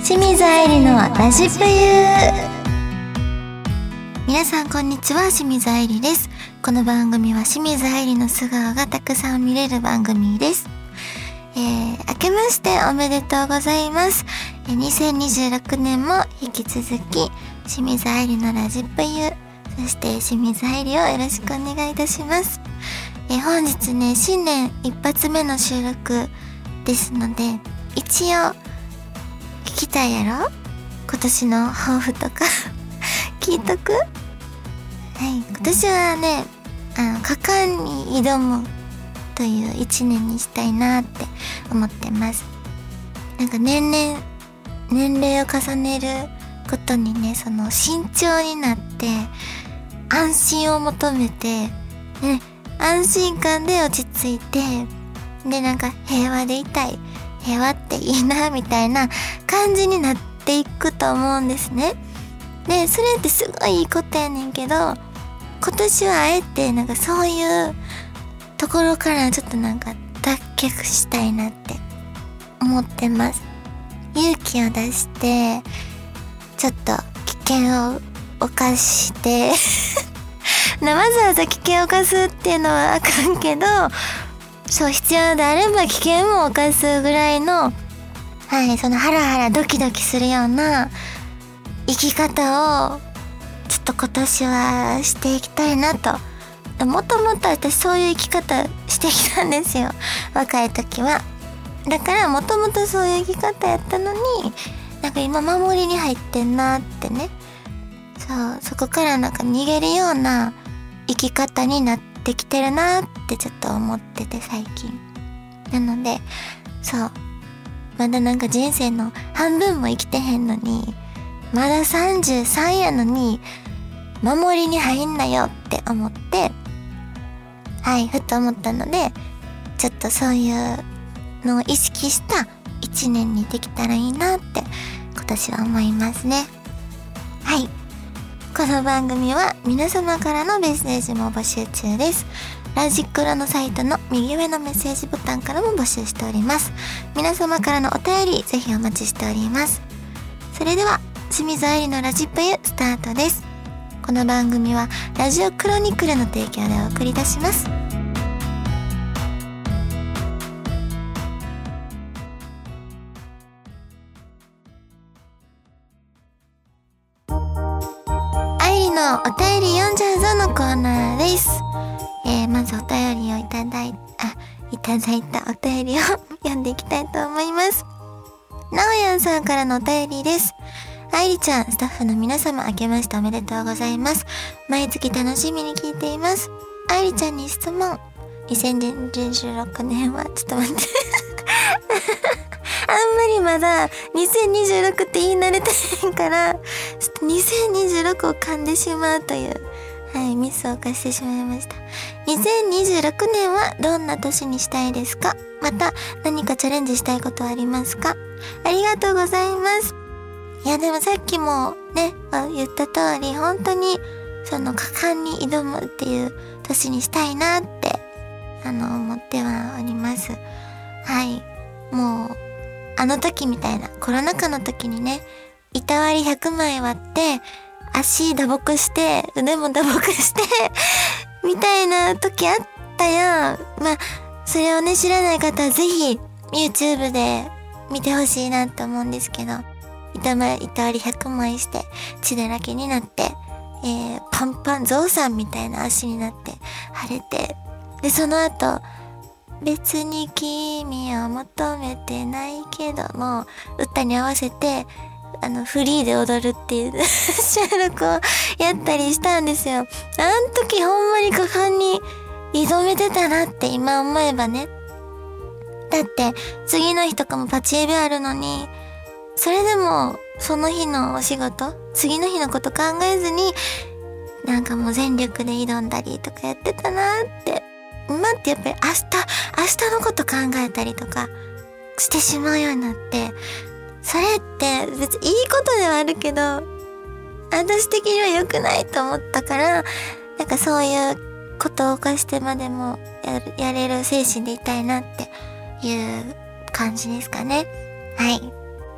清水愛理のラジプユ。皆さんこんにちは、清水愛理です。この番組は清水愛理の素顔がたくさん見れる番組です。明けましておめでとうございます。2026年も引き続き清水愛理のラジプユ、そして清水愛理をよろしくお願いいたします。本日ね、新年一発目の収録ですので、一応聞きたいやろ、今年の抱負とか聞いとく？はい、今年はね、果敢に挑むという一年にしたいなって思ってます。なんか年齢を重ねることにね、その慎重になって安心を求めて、ね、安心感で落ち着いて、でなんか平和でいたい、平和っていいなみたいな感じになっていくと思うんですね。でそれってすごいいいことやねんけど、今年はあえてなんかそういうところからちょっとなんか脱却したいなって思ってます。勇気を出してちょっと危険を冒してわざわざ危険を冒すっていうのはあかんけど、そう必要であれば危険も冒すぐらいの、はい、そのハラハラドキドキするような生き方をちょっと今年はしていきたいなと。もともと私そういう生き方してきたんですよ、若い時は。だからもともとそういう生き方やったのに、なんか今守りに入ってんなってね。そこからなんか逃げるような生き方になってきてるなってちょっと思ってて、最近。なのでまだなんか人生の半分も生きてへんのに、まだ33やのに守りに入んなよって思って、はい、ふと思ったので、ちょっとそういうのを意識した一年にできたらいいなって今年は思いますね。はい、この番組は皆様からのメッセージも募集中です。ラジクロのサイトの右上のメッセージボタンからも募集しております。皆様からのお便りぜひお待ちしております。それでは清水愛理のラジプユスタートです。この番組はラジオクロニクルの提供でお送り出します。愛理のお便り読んじゃうぞのコーナーです。まずお便りをいただいたお便りを読んでいきたいと思います。なおやんさんからのお便りです。愛理ちゃん、スタッフの皆様、明けましておめでとうございます。毎月楽しみに聞いています。愛理ちゃんに質問。2026年はちょっと待ってあんまりまだ2026って言い慣れてへんから、ちょっと2026を噛んでしまうという、はい、ミスを犯してしまいました。2026年はどんな年にしたいですか？また何かチャレンジしたいことはありますか？ありがとうございます。いやでもさっきもね、言った通り、本当にその果敢に挑むっていう年にしたいなって思ってはおります。はい、もうあの時みたいなコロナ禍の時にね、板割り100枚割って足打撲して腕も打撲してみたいな時あったやん。まあそれをね、知らない方はぜひ YouTube で見てほしいなと思うんですけど、板割り100枚して血だらけになって、パンパンゾウさんみたいな足になって腫れて、でその後別に君を求めてないけども歌に合わせてフリーで踊るっていう収録をやったりしたんですよ。あん時ほんまに果敢に挑めてたなって今思えばね。だって次の日とかもパチエビあるのに、それでもその日のお仕事、次の日のこと考えずになんかもう全力で挑んだりとかやってたなって。今ってやっぱり明日のこと考えたりとかしてしまうようになって、それって別にいいことではあるけど私的には良くないと思ったから、なんかそういうことを犯してまでもやれる精神でいたいなっていう感じですかね。はい。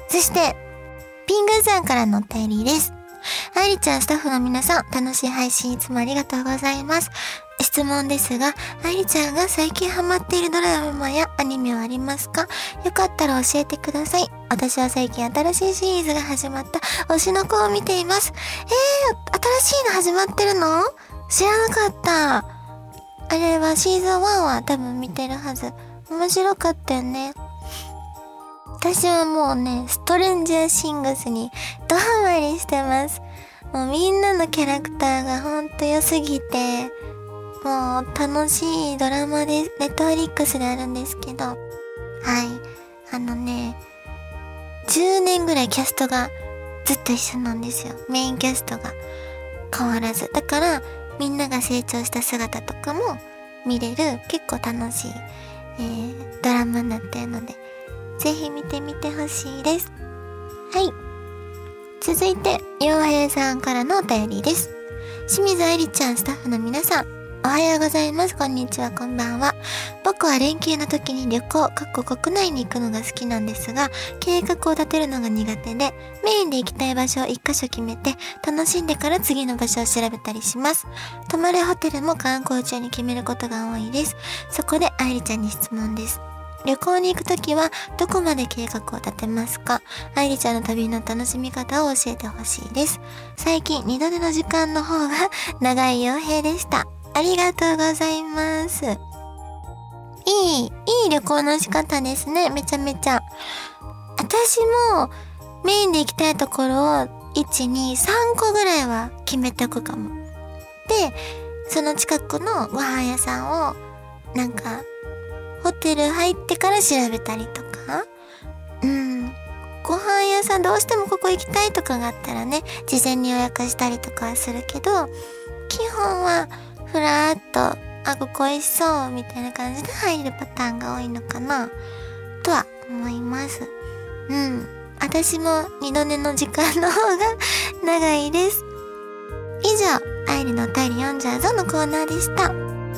そしてピングーさんからのお便りです。愛理ちゃん、スタッフの皆さん、楽しい配信いつもありがとうございます。質問ですが、愛理ちゃんが最近ハマっているドラマやアニメはありますか？よかったら教えてください。私は最近新しいシリーズが始まった推しの子を見ています。新しいの始まってるの？知らなかった。あれはシーズン1は多分見てるはず。面白かったよね。私はもうね、ストレンジャーシングスにドハマりしてます。もうみんなのキャラクターがほんと良すぎて、もう楽しいドラマで、ネットフリックスであるんですけど、はい。10年ぐらいキャストがずっと一緒なんですよ。メインキャストが変わらず。だから、みんなが成長した姿とかも見れる結構楽しい、ドラマになっているので、ぜひ見てみてほしいです。はい。続いて、洋平さんからのお便りです。清水愛理ちゃん、スタッフの皆さん、おはようございます。こんにちは、こんばんは。僕は連休の時に旅行、国内に行くのが好きなんですが、計画を立てるのが苦手で、メインで行きたい場所を一箇所決めて、楽しんでから次の場所を調べたりします。泊まるホテルも観光中に決めることが多いです。そこで愛理ちゃんに質問です。旅行に行くときはどこまで計画を立てますか？愛理ちゃんの旅の楽しみ方を教えてほしいです。最近二度寝の時間の方が長い洋平でした。ありがとうございます。いい旅行の仕方ですね。めちゃめちゃ。私もメインで行きたいところを1、2、3個ぐらいは決めておくかも。で、その近くのご飯屋さんをなんかホテル入ってから調べたりとか、ご飯屋さんどうしてもここ行きたいとかがあったらね、事前に予約したりとかはするけど、基本はふらーっと、ここ美味しそうみたいな感じで入るパターンが多いのかなとは思います。私も二度寝の時間の方が長いです。以上、愛理のお便り読んじゃうぞのコーナーでした。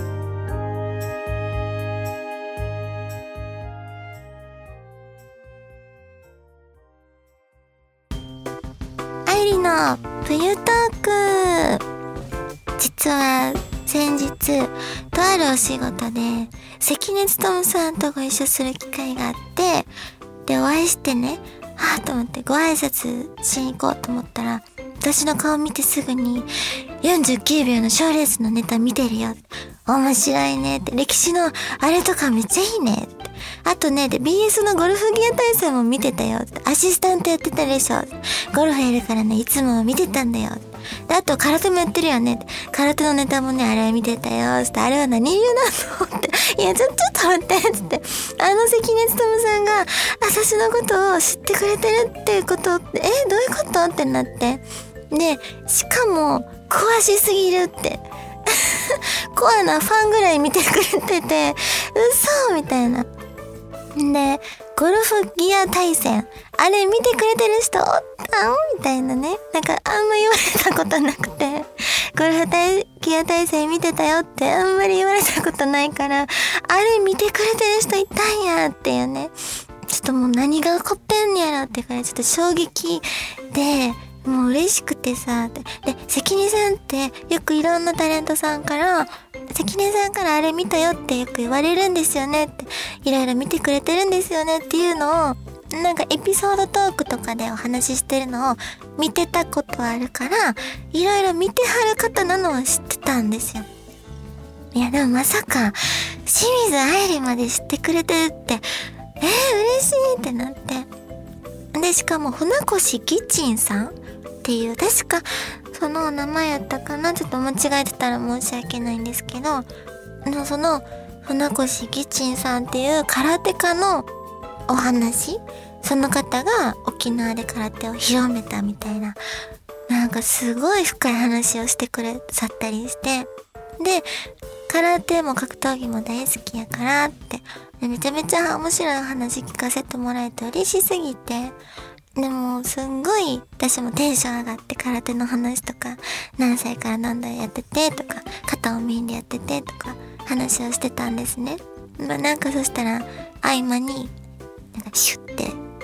愛理の冬トーク。実は先日とあるお仕事で関根勤さんとご一緒する機会があって、でお会いしてね、と思ってご挨拶しに行こうと思ったら、私の顔見てすぐに49秒の賞レースのネタ見てるよ、面白いねって、歴史のあれとかめっちゃいいねって、あとね、で BS のゴルフギア大会も見てたよって、アシスタントやってたでしょ、ゴルフやるからねいつも見てたんだよ、であと空手もやってるよねって、空手のネタもねあれは見てたよって、あれは何流なのって、いやちょっと待ってって、関根勤さんが私のことを知ってくれてるっていうことって、どういうことってなって、でしかも詳しすぎるってコアなファンぐらい見てくれてて、嘘みたいな。でゴルフギア対戦あれ見てくれてる人おったんみたいなね、なんかあんま言われたことなくて、ゴルフギア対戦見てたよってあんまり言われたことないから、あれ見てくれてる人いたんやっていうね、ちょっともう何が起こってんやろってからちょっと衝撃で、もう嬉しくてさ、で関根さんってよくいろんなタレントさんから関根さんからあれ見たよってよく言われるんですよねって、いろいろ見てくれてるんですよねっていうのをなんかエピソードトークとかでお話ししてるのを見てたことあるから、いろいろ見てはる方なのは知ってたんですよ。いやでもまさか清水愛理まで知ってくれてるって、嬉しいってなって、でしかも船越キッチンさんっていう、確かそのお名前やったかな、ちょっと間違えてたら申し訳ないんですけど、その船越キッチンさんっていう空手家のお話、その方が沖縄で空手を広めたみたいな、なんかすごい深い話をしてくれさったりして、で空手も格闘技も大好きやからって、めちゃめちゃ面白い話聞かせてもらえて嬉しすぎて、でもすんごい私もテンション上がって空手の話とか、何歳から何代やっててとか、肩をメインでやっててとか話をしてたんですね。なんかそしたら合間になんかシュッて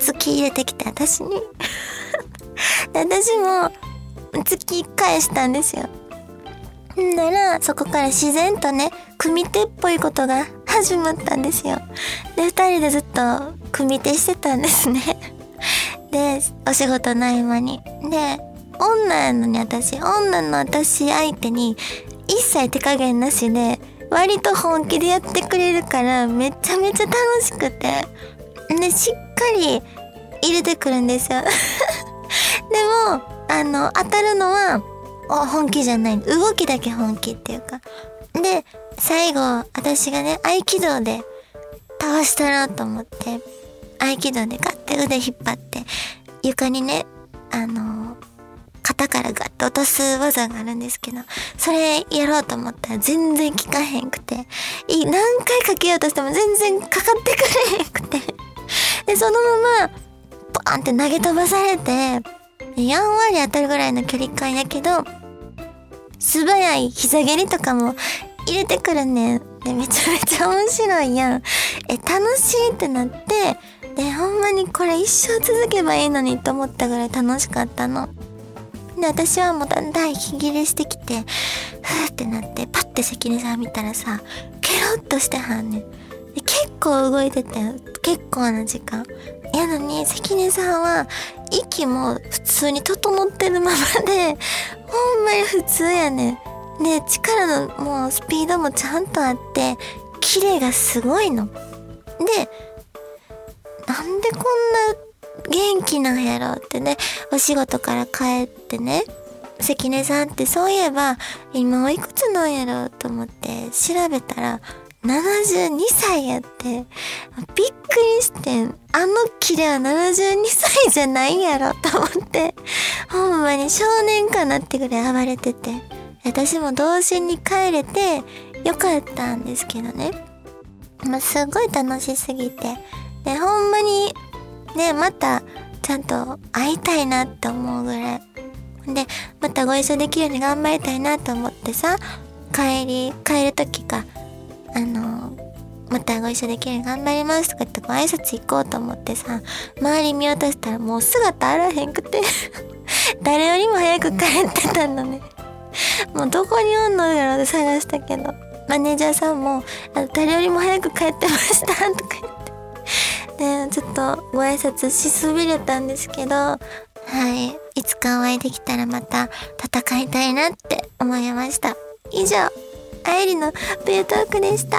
月入れてきて私にで私も月返したんですよ。ならそこから自然とね組手っぽいことが始まったんですよ。で2人でずっと組手してたんですねでお仕事の合間にで女の私相手に一切手加減なしで割と本気でやってくれるからめちゃめちゃ楽しくてでしっかり入れてくるんですよでも当たるのは本気じゃない、動きだけ本気っていうかで最後私がね合気道で倒したなと思って合気道でガッて腕引っ張って床にね肩からガッと落とす技があるんですけどそれやろうと思ったら全然効かへんくて何回かけようとしても全然かかってくれへんくてでそのままバーンって投げ飛ばされてやんわり当たるぐらいの距離感やけど素早い膝蹴りとかも入れてくるねんでめちゃめちゃ面白いやん楽しいってなってでほんまにこれ一生続けばいいのにと思ったぐらい楽しかったので私はもうだんだん息切れしてきてふーってなってパッて関根さん見たらさケロッとしてはんねんで結構動いてて結構な時間やのに関根さんは息も普通に整ってるままでほんまに普通やねんで力のもうスピードもちゃんとあってキレがすごいのでなんでこんな元気なんやろってねお仕事から帰ってね関根さんってそういえば今おいくつなんやろと思って調べたら72歳やってびっくりしてキレは72歳じゃないやろと思ってほんまに少年かなってぐらい暴れてて私も童心に帰れてよかったんですけどねすごい楽しすぎてでほんまにねまたちゃんと会いたいなって思うぐらいでまたご一緒できるように頑張りたいなと思ってさ帰る時かまたご一緒できるように頑張りますとか言ってご挨拶行こうと思ってさ周り見渡したらもう姿あらへんくて誰よりも早く帰ってたのねもうどこにおんのやろって探したけどマネージャーさんも誰よりも早く帰ってましたとか言ってでちょっとご挨拶しそびれたんですけどいつかお会いできたらまた戦いたいなって思いました。以上あえりのペイトークでした。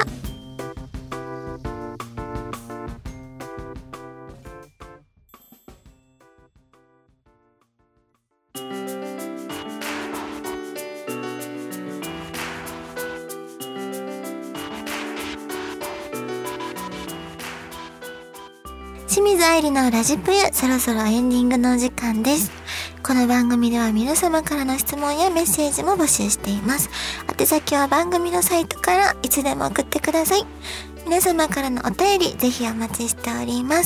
清水愛理のラジプユ、そろそろエンディングのお時間です。この番組では皆様からの質問やメッセージも募集しています。宛先は番組のサイトからいつでも送ってください。皆様からのお便りぜひお待ちしております。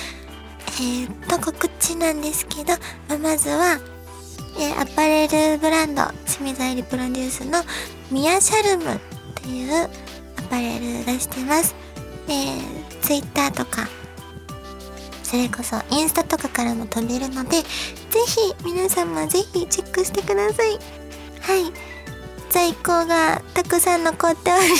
告知なんですけど、まずは、アパレルブランド清水愛理プロデュースのミヤシャルムっていうアパレル出してます。ツイッターとかそれこそインスタとかからも飛べるので、ぜひ皆様ぜひチェックしてください。在庫がたくさん残っております。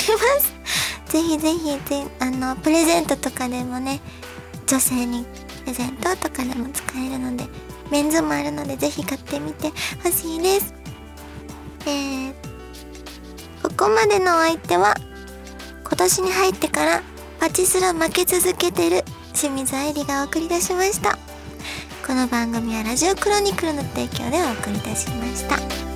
ぜひぜひプレゼントとかでもね、女性にプレゼントとかでも使えるので、メンズもあるのでぜひ買ってみてほしいです。ここまでのお相手は今年に入ってからパチスロ負け続けてる清水愛理がお送り出しました。この番組はラジオクロニクルの提供でお送り出しました。